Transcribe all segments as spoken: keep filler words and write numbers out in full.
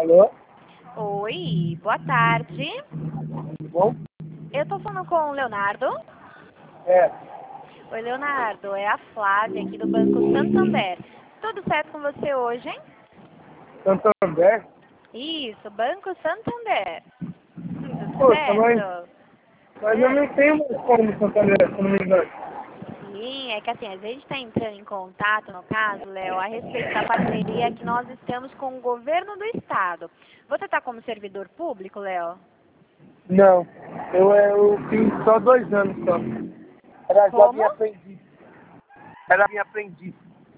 Alô? Oi, boa tarde. Tudo bom? Eu tô falando com o Leonardo. É. Oi, Leonardo, é a Flávia aqui do Banco Santander. Tudo certo com você hoje, hein? Santander? Isso, Banco Santander. Tudo Poxa, mas, certo? mas eu É. não tenho mais como no Santander, se eu não me engano. Sim, é que assim, a gente está entrando em contato, no caso, Léo, a respeito da parceria que nós estamos com o governo do estado. Você está como servidor público, Léo? Não. Eu, é, eu fiz só dois anos só. Era Como? jovem aprendiz. Era jovem aprendiz.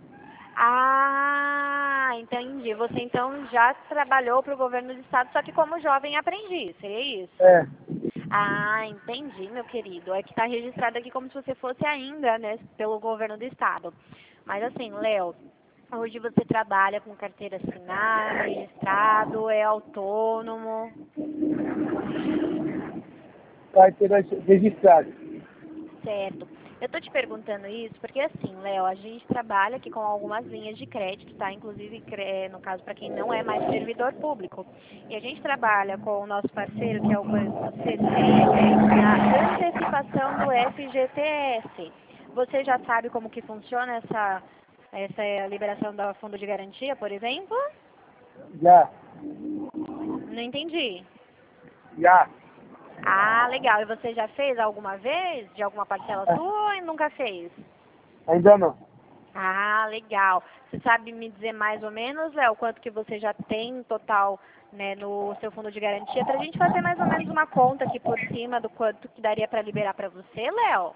Ah, entendi. Você então já trabalhou para o governo do estado, só que como jovem aprendiz, seria isso? É. Ah, entendi, meu querido. É que está registrado aqui como se você fosse ainda, né, pelo governo do estado. Mas assim, Léo, hoje você trabalha com carteira assinada, registrado, é autônomo. Carteira registrada. Certo. Eu tô te perguntando isso porque assim, Léo, a gente trabalha aqui com algumas linhas de crédito, tá? Inclusive, cre- no caso, para quem não é mais servidor público. E a gente trabalha com o nosso parceiro, que é o Banco C C, na antecipação do F G T S. Você já sabe como que funciona essa, essa liberação do fundo de garantia, por exemplo? Já. Não entendi. Já. Ah, legal. E você já fez alguma vez? De alguma parcela É. sua ou nunca fez? Ainda não. Ah, legal. Você sabe me dizer mais ou menos, Léo, quanto que você já tem no total, né, no seu fundo de garantia, para a gente fazer mais ou menos uma conta aqui por cima do quanto que daria para liberar para você, Léo?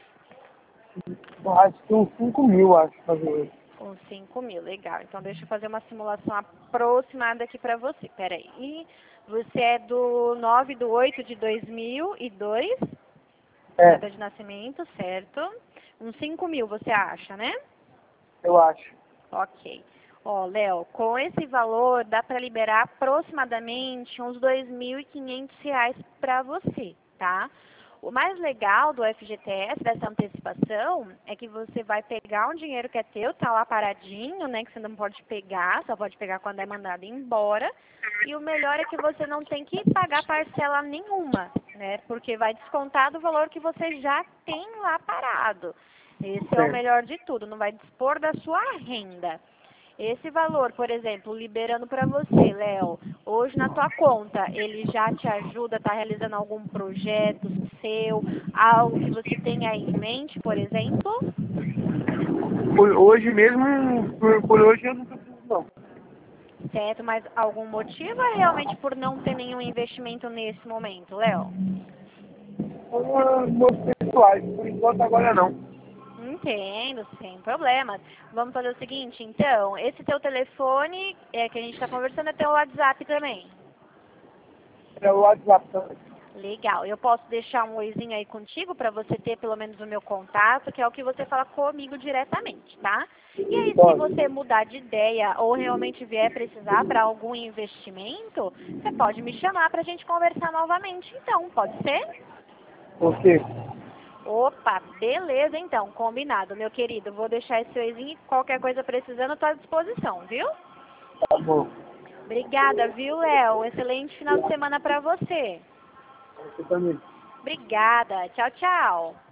Eu acho que uns cinco mil, acho, mais ou menos. Uns cinco mil, legal. Então deixa eu fazer uma simulação aproximada aqui para você. Peraí. E você é do nove do oito de dois mil e dois, É, data de nascimento, certo? Uns cinco mil, você acha, né? eu acho. Ok. Ó, Léo, com esse valor dá para liberar aproximadamente uns dois mil e quinhentos reais para você, tá? O mais legal do F G T S, dessa antecipação, é que você vai pegar um dinheiro que é teu, tá lá paradinho, né, que você não pode pegar, só pode pegar quando é mandado embora. E o melhor é que você não tem que pagar parcela nenhuma, né, porque vai descontar do valor que você já tem lá parado. Esse é o Certo. melhor de tudo, não vai dispor da sua renda. Esse valor, por exemplo, liberando para você, Léo, hoje na tua conta, ele já te ajuda, está realizando algum projeto seu, algo que você tenha em mente, por exemplo? Por hoje mesmo, por, por hoje eu não preciso não. Certo, mas algum motivo é realmente por não ter nenhum investimento nesse momento, Léo? São meus pessoais, por enquanto agora não. Entendo, sem problemas. Vamos fazer o seguinte, então, esse teu telefone é, que a gente está conversando é teu WhatsApp também. É o WhatsApp. Legal. Eu posso deixar um oizinho aí contigo para você ter pelo menos o meu contato, que é o que você fala comigo diretamente, tá? E aí, se Pode. você mudar de ideia ou realmente vier precisar para algum investimento, você pode me chamar para a gente conversar novamente. Então, pode ser? Ok. Opa, beleza então, combinado, meu querido. Vou deixar esse oizinho e qualquer coisa precisando, estou à disposição, viu? Tá bom. Obrigada, viu, Léo? Excelente final de semana para você. Você também. Obrigada. Tchau, tchau.